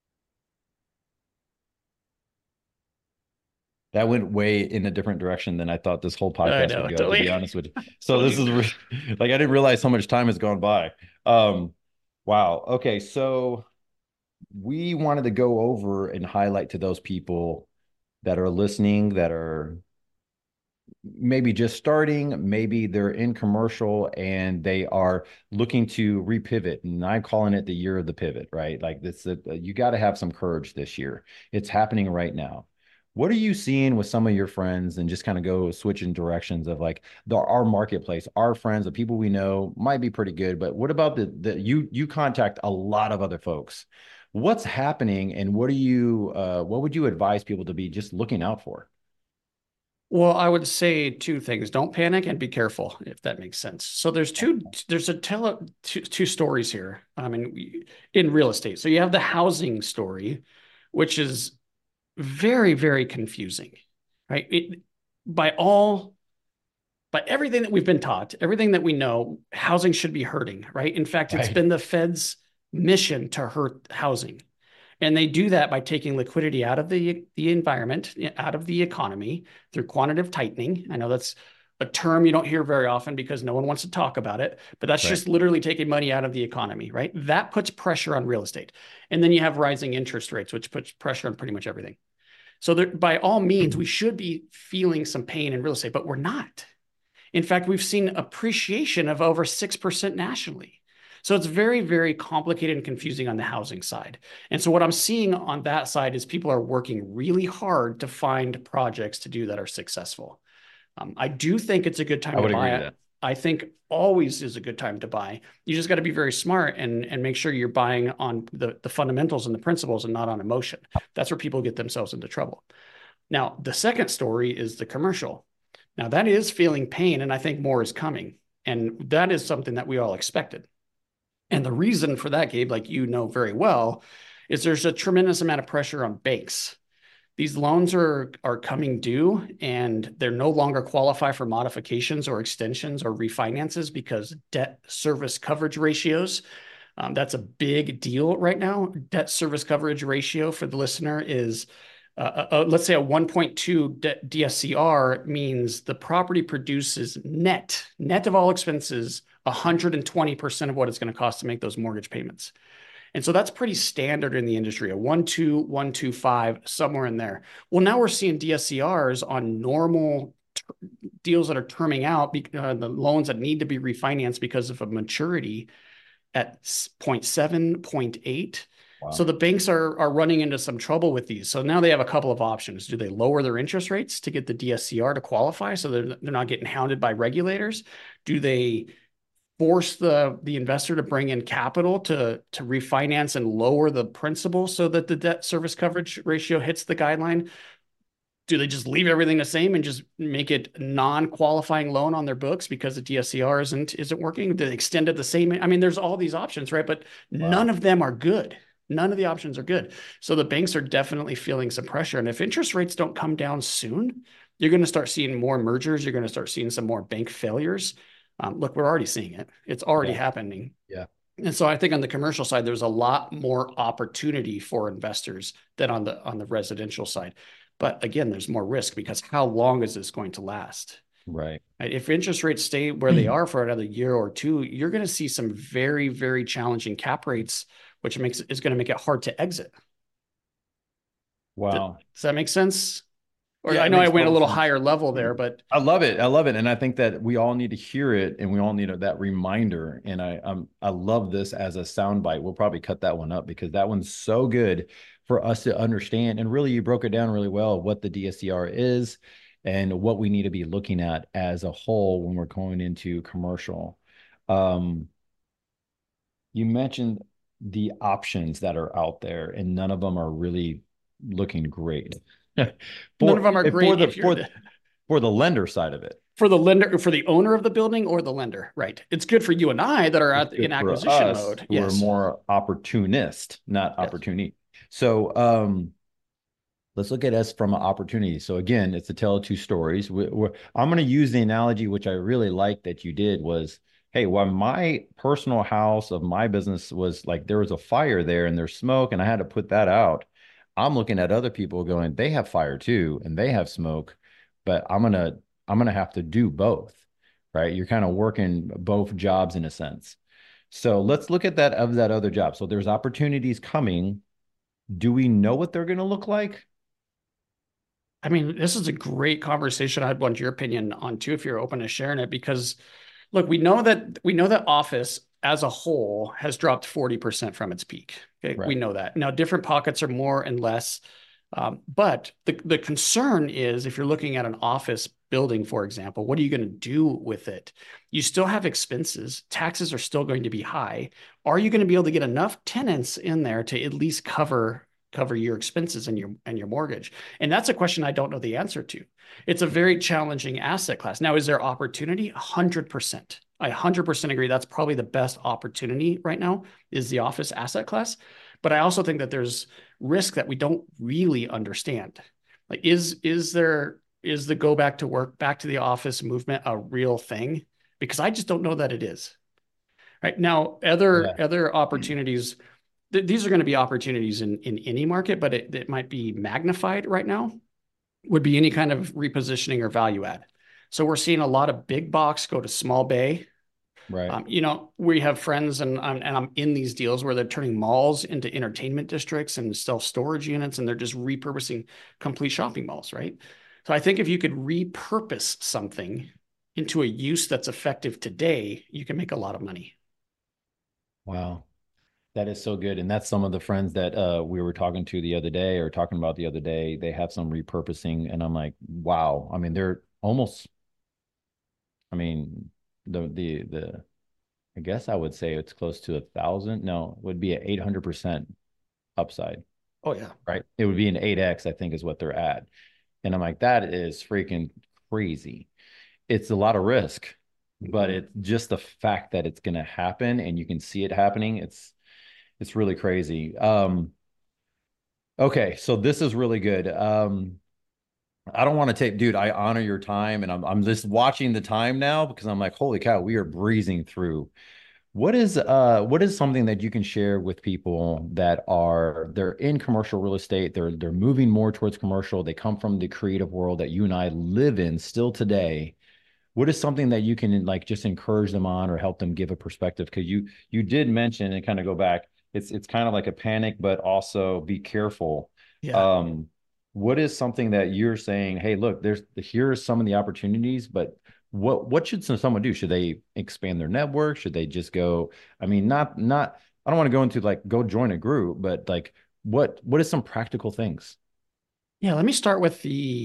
That went way in a different direction than I thought this whole I podcast would know, go, to be totally. honest with you. So Told this you. is like I didn't realize how much time has gone by. Wow. Okay, so we wanted to go over and highlight to those people. that are listening, that are maybe just starting, maybe they're in commercial and they are looking to repivot. And I'm calling it the year of the pivot, right? Like this, you got to have some courage this year. It's happening right now. What are you seeing with some of your friends, and just kind of go switching directions of like our marketplace, our friends, the people we know might be pretty good, but what about you contact a lot of other folks. What's happening, and what would you advise people to be just looking out for? Well, I would say two things. Don't panic and be careful, if that makes sense. So there's two stories here. I mean, in real estate. So you have the housing story, which is very, very confusing, right? By all, by everything that we've been taught, everything that we know, housing should be hurting, right? In fact, it's Right. been the Fed's mission to hurt housing. And they do that by taking liquidity out of the environment, out of the economy through quantitative tightening. I know that's a term you don't hear very often because no one wants to talk about it, but that's Right. just literally taking money out of the economy, right? That puts pressure on real estate. And then you have rising interest rates, which puts pressure on pretty much everything. So there, by all means, we should be feeling some pain in real estate, but we're not. In fact, we've seen appreciation of over 6% nationally. So it's very, very complicated and confusing on the housing side. And so what I'm seeing on that side is people are working really hard to find projects to do that are successful. I do think it's a good I time to would agree buy with it. that. I think always is a good time to buy. You just got to be very smart and make sure you're buying on the fundamentals and the principles and not on emotion. That's where people get themselves into trouble. Now, the second story is the commercial. Now, that is feeling pain, and I think more is coming. And that is something that we all expected. And the reason for that, Gabe, like you know very well, is there's a tremendous amount of pressure on banks. These loans are coming due and they're no longer qualify for modifications or extensions or refinances because debt service coverage ratios. That's a big deal right now. Debt service coverage ratio for the listener is let's say a 1.2 DSCR means the property produces net of all expenses, 120% of what it's going to cost to make those mortgage payments. And so that's pretty standard in the industry, a 1.2, 1.25, somewhere in there. Well, now we're seeing DSCRs on normal deals that are terming out, the loans that need to be refinanced because of a maturity at 0.7, zero point 0.8. So Wow. the banks are running into some trouble with these. So now they have a couple of options. Do they lower their interest rates to get the DSCR to qualify so they're not getting hounded by regulators? Do they force the investor to bring in capital to refinance and lower the principal so that the debt service coverage ratio hits the guideline? Do they just leave everything the same and just make it non-qualifying loan on their books because the DSCR isn't working? Do they extend it the same? I mean, there's all these options, right? But none Wow. of them are good. None of the options are good. So the banks are definitely feeling some pressure. And if interest rates don't come down soon, you're going to start seeing more mergers. You're going to start seeing some more bank failures. Look, we're already seeing it. It's already Yeah. happening. Yeah. And so I think on the commercial side, there's a lot more opportunity for investors than on the residential side. But again, there's more risk because how long is this going to last? Right. Right? If interest rates stay where they are for another year or two, you're going to see some very, very challenging cap rates, which is going to make it hard to exit. Does Wow. that make sense? Or Yeah, I it know I makes went a total little sense. higher level there, but I love it. I love it. And I think that we all need to hear it, and we all need that reminder. And I love this as a soundbite. We'll probably cut that one up because that one's so good for us to understand. And really, you broke it down really well what the DSCR is and what we need to be looking at as a whole when we're going into commercial. Um, you mentioned the options that are out there, and none of them are really looking great. none of for them are for great the if you're for the for the lender side of it. for the lender, for the owner of the building or the lender, right? It's good for you and I that are It's in good for acquisition us mode. who are Yes. more opportunist, not Yes. opportunity. So let's look at us from an opportunity. So again, it's a tale of two stories. I'm going to use the analogy, which I really like that you did was, hey, while my personal house of my business was like there was a fire there and there's smoke and I had to put that out. I'm looking at other people going, they have fire too and they have smoke, but I'm gonna have to do both, right? You're kind of working both jobs in a sense. So let's look at that other job. So there's opportunities coming. Do we know what they're going to look like? I mean, this is a great conversation. I'd want your opinion on too, if you're open to sharing it, because look, we know that office as a whole has dropped 40% from its peak. Okay, we Right. know that. Now, different pockets are more and less. But the concern is if you're looking at an office building, for example, what are you going to do with it? You still have expenses. Taxes are still going to be high. Are you going to be able to get enough tenants in there to at least cover your expenses and your mortgage? And that's a question I don't know the answer to. It's a very challenging asset class. Now, is there opportunity? 100%. I 100% agree. That's probably the best opportunity right now is the office asset class. But I also think that there's risk that we don't really understand. Like, is the go back to work, back to the office movement a real thing? Because I just don't know that it is. Right now, other Yeah. other opportunities. These are going to be opportunities in any market, but it might be magnified right now. Would be any kind of repositioning or value add. So we're seeing a lot of big box go to small bay. Right. We have friends and I'm in these deals where they're turning malls into entertainment districts and self-storage units, and they're just repurposing complete shopping malls, right? So I think if you could repurpose something into a use that's effective today, you can make a lot of money. Wow. That is so good. And that's some of the friends that we were talking to the other day or talking about the other day. They have some repurposing, and I'm like, wow. I mean, they're almost, I mean, the I guess I would say it's close to 1,000. No, it would be an 800% upside, Oh yeah. right? It would be an 8x, I think is what they're at. And I'm like, that is freaking crazy. It's a lot of risk, but Mhm. it's just the fact that it's going to happen and you can see it happening. It's really crazy. Okay, so this is really good. I don't want to take, dude, I honor your time and I'm just watching the time now because I'm like, holy cow, we are breezing through. What is something that you can share with people that they're in commercial real estate, they're moving more towards commercial, they come from the creative world that you and I live in still today. What is something that you can like just encourage them on or help them give a perspective? Because you did mention and kind of go back, it's kind of like a panic, but also be careful. Yeah. Um, what is something that you're saying, hey, look, here's some of the opportunities, but what should someone do? Should they expand their network? Should they just go? I mean, not I don't want to go into like go join a group, but like what is some practical things? Yeah. Let me start with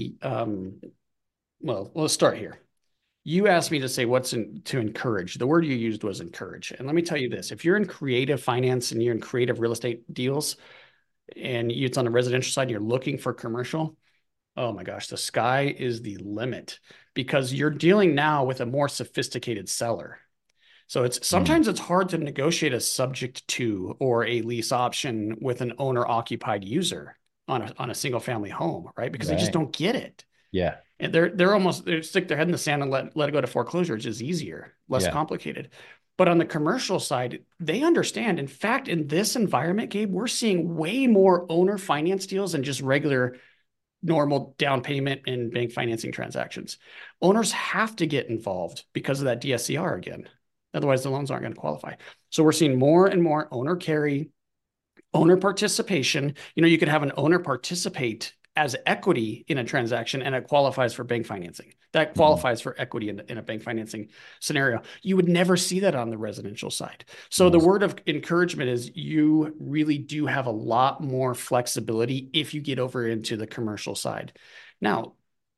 well, let's start here. You asked me to say to encourage. The word you used was encourage. And let me tell you this, if you're in creative finance and you're in creative real estate deals and it's on the residential side, you're looking for commercial, oh my gosh, the sky is the limit because you're dealing now with a more sophisticated seller. So it's Mm, sometimes it's hard to negotiate a subject to or a lease option with an owner occupied user on a single family home, right? Because they just right. don't get it. Yeah. And they stick their head in the sand and let it go to foreclosure, which is easier, less Yeah. complicated. But on the commercial side, they understand. In fact, in this environment, Gabe, we're seeing way more owner finance deals than just regular normal down payment and bank financing transactions. Owners have to get involved because of that DSCR again. Otherwise, the loans aren't going to qualify. So we're seeing more and more owner carry, owner participation. You could have an owner participate as equity in a transaction and it qualifies for bank financing. That Mhm. qualifies for equity in a bank financing scenario. You would never see that on the residential side. So the No. word of encouragement is you really do have a lot more flexibility if you get over into the commercial side. Now,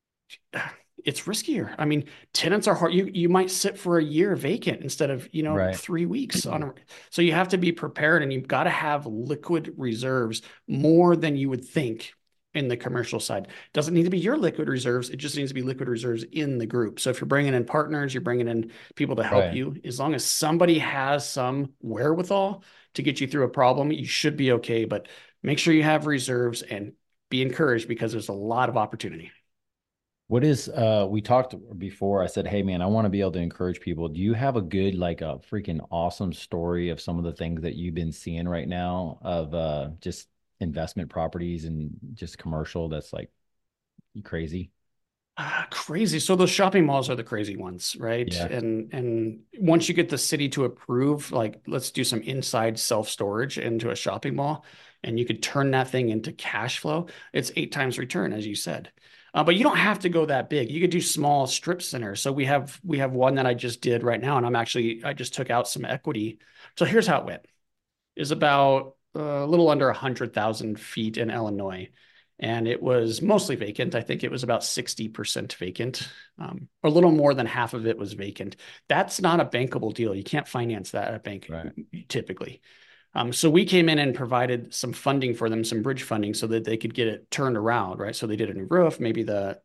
it's riskier. I mean, tenants are hard. You might sit for a year vacant instead of, Right. 3 weeks so you have to be prepared and you've got to have liquid reserves more than you would think in the commercial side. It doesn't need to be your liquid reserves. It just needs to be liquid reserves in the group. So if you're bringing in partners, you're bringing in people to help Right. you, as long as somebody has some wherewithal to get you through a problem, you should be okay. But make sure you have reserves and be encouraged because there's a lot of opportunity. What is we talked before, I said, "Hey man, I want to be able to encourage people. Do you have a good like a freaking awesome story of some of the things that you've been seeing right now of just investment properties and just commercial that's like crazy?" Crazy. So those shopping malls are the crazy ones, right? Yeah. And once you get the city to approve, like let's do some inside self-storage into a shopping mall, and you could turn that thing into cash flow, it's 8 times return, as you said. But you don't have to go that big. You could do small strip centers. So we have one that I just did right now, and I just took out some equity. So here's how it went. Is about a little under 100,000 feet in Illinois. And it was mostly vacant. I think it was about 60% vacant. A little more than half of it was vacant. That's not a bankable deal. You can't finance that at a bank Right. typically. So we came in and provided some funding for them, some bridge funding, so that they could get it turned around, right? So they did a new roof, maybe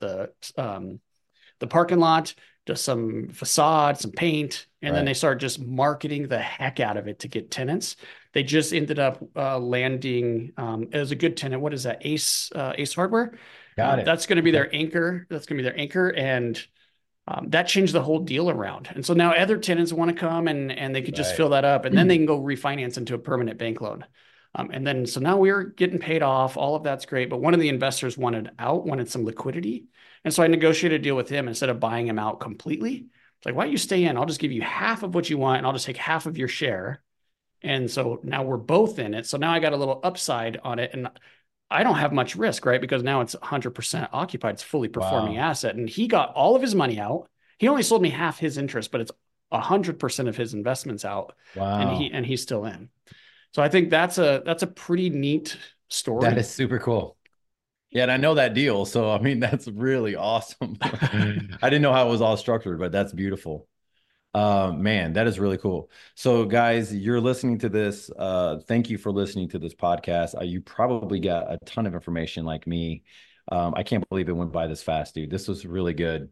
the parking lot, just some facade, some paint, and then Right. they started just marketing the heck out of it to get tenants. They just ended up landing as a good tenant. What is that? Ace Hardware. Got it. That's going to be Okay. their anchor. That's going to be their anchor, and that changed the whole deal around. And so now other tenants want to come and they could just Right. fill that up, and then they can go refinance into a permanent bank loan. And then so now we're getting paid off. All of that's great, but one of the investors wanted out, wanted some liquidity, and so I negotiated a deal with him instead of buying him out completely. It's like, why don't you stay in? I'll just give you half of what you want, and I'll just take half of your share. And so now we're both in it. So now I got a little upside on it, and I don't have much risk, right? Because now it's 100% occupied. It's fully performing Wow. asset. And he got all of his money out. He only sold me half his interest, but it's 100% of his investments out. And he Wow. and he's still in. So I think that's a pretty neat That story. is super cool. Yeah, and I know that deal. So I mean, that's really awesome. I didn't know how it was all structured, but that's beautiful. Man, that is really cool. So, guys, you're listening to this. Thank you for listening to this podcast. You probably got a ton of information like me. I can't believe it went by this fast, dude. This was really good.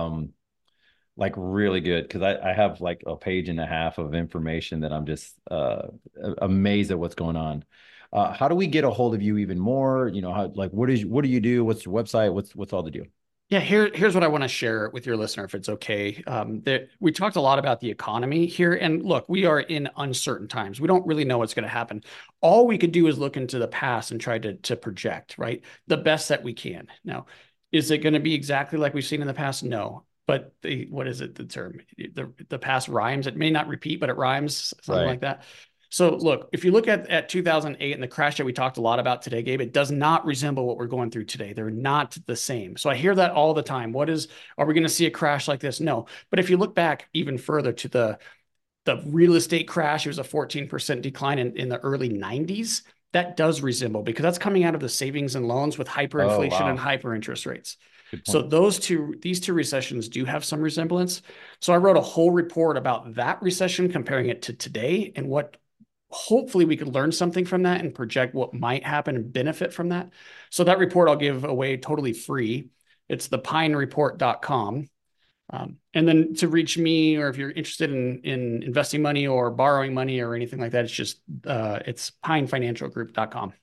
Like really good because I have like a page and a half of information that I'm just amazed at what's going on. How do we get a hold of you even more? You know, how like what do you do? What's your website? What's all the deal? Yeah, here's what I want to share with your listener, if it's okay. That we talked a lot about the economy here, and look, we are in uncertain times. We don't really know what's going to happen. All we could do is look into the past and try to project, right, the best that we can. Now, is it going to be exactly like we've seen in the past? No. But what is it? The term, the past rhymes. It may not repeat, but it rhymes, something Right. like that. So look, if you look at 2008 and the crash that we talked a lot about today, Gabe, it does not resemble what we're going through today. They're not the same. So I hear that all the time. Are we going to see a crash like this? No. But if you look back even further to the real estate crash, it was a 14% decline in the early 90s. That does resemble because that's coming out of the savings and loans with Oh, hyperinflation and wow. hyper interest rates. Good So point. these two recessions do have some resemblance. So I wrote a whole report about that recession, comparing it to today and what hopefully we could learn something from that and project what might happen and benefit from that. So that report I'll give away totally free. It's thepinereport.com. And then to reach me, or if you're interested in investing money or borrowing money or anything like that, it's pinefinancialgroup.com.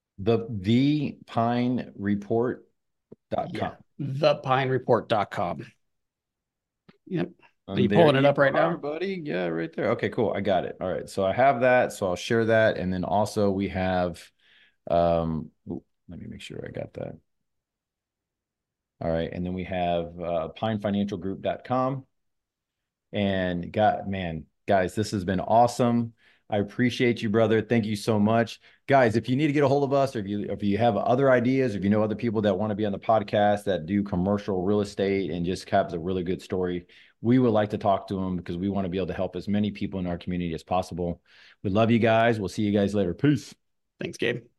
The pinereport.com. Yeah, thepinereport.com. Yep. Are you And there pulling it you up right are, now? buddy. Yeah, right there. Okay, cool. I got it. All right. So I have that. So I'll share that. And then also we have let me make sure I got that. All right. And then we have pinefinancialgroup.com. And God, man, guys, this has been awesome. I appreciate you, brother. Thank you so much. Guys, if you need to get a hold of us, or if you have other ideas, if you know other people that want to be on the podcast that do commercial real estate and just have a really good story, we would like to talk to them because we want to be able to help as many people in our community as possible. We love you guys. We'll see you guys later. Peace. Thanks, Gabe.